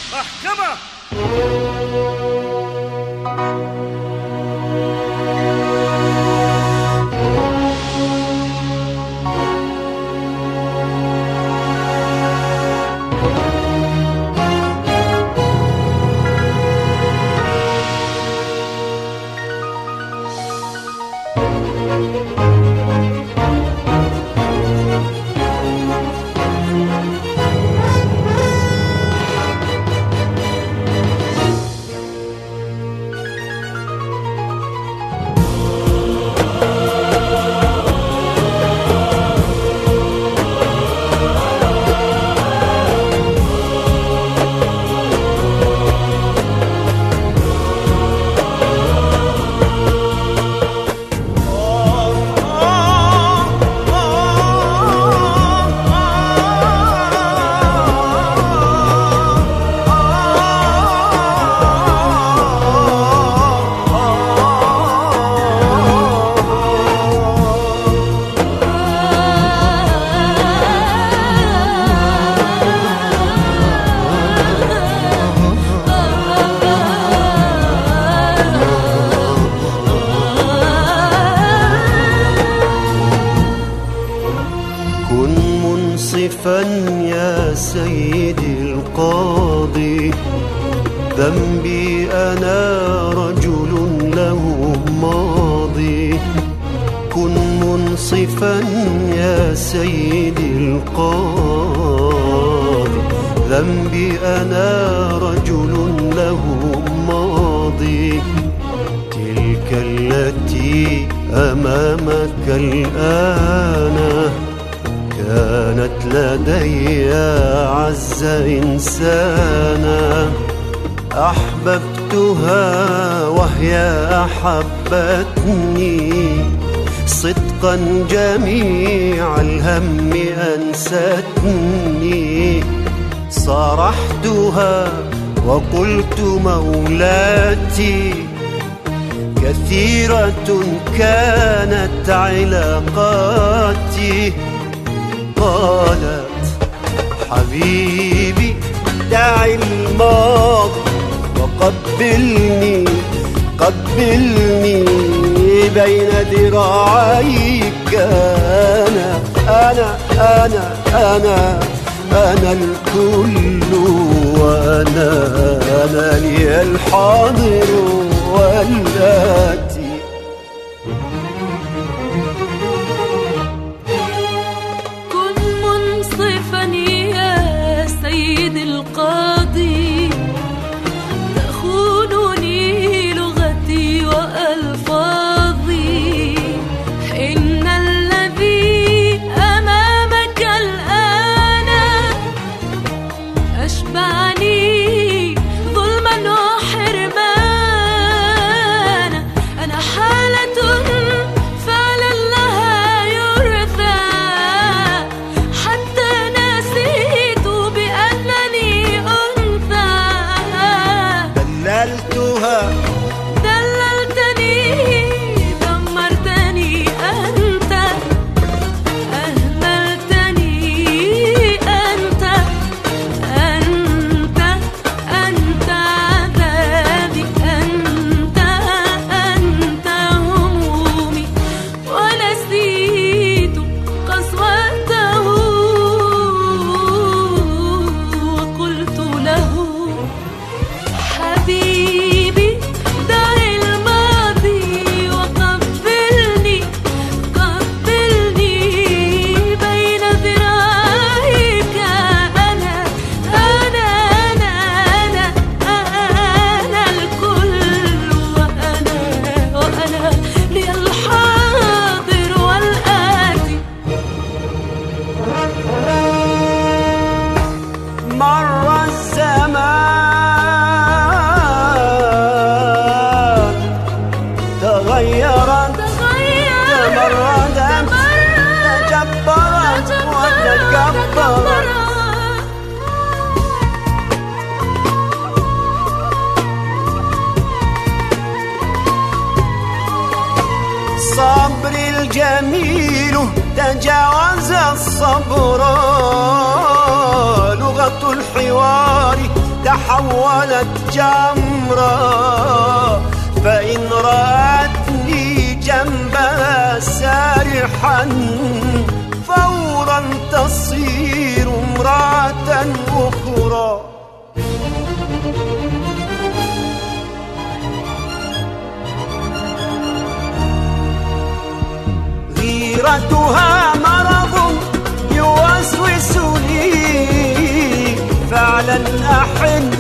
محكمة. يا سيدي القاضي، ذنبي أنا رجل له ماضي. كن منصفا يا سيدي القاضي، ذنبي أنا رجل له ماضي. تلك التي أمامك الآن كانت لدي أعز إنسانا، أحببتها وهي أحبتني، صدقا جميع الهم أنستني. صارحتها وقلت مولاتي، كثيرة كانت علاقاتي. قالت حبيبي دع الماضي وقبلني، قبلني بين ذراعيك. أنا الكل، وأنا لي الحاضر والآتي. القاضي، تخونني لغتي وألفاظي. إن الذي أمامك الآن أشبعني ظلما وحرمانا. أنا حالة فعلا لها يرثى، حتى نسيت بأنني دللتني، دمرتني أنت، أهملتني أنت، أنت عذابي، أنت همومي. ونسيت قسوته وقلت له حبيبي دع الماضي وقبلني، قبلني بين ذراعيك. أنا الكل، وأنا لي الحاضر والآتي. مر الزمان تغيرت، تمردت، تجبرت وتكبرت. صبري الجميل تجاوز الصبر، لغة الحوار تحولت جمرة، فإن رأتني جنبها سارحا فورا تصير امرأة أخرى. غيرتها مرض يوسوس لي، فعلا أحن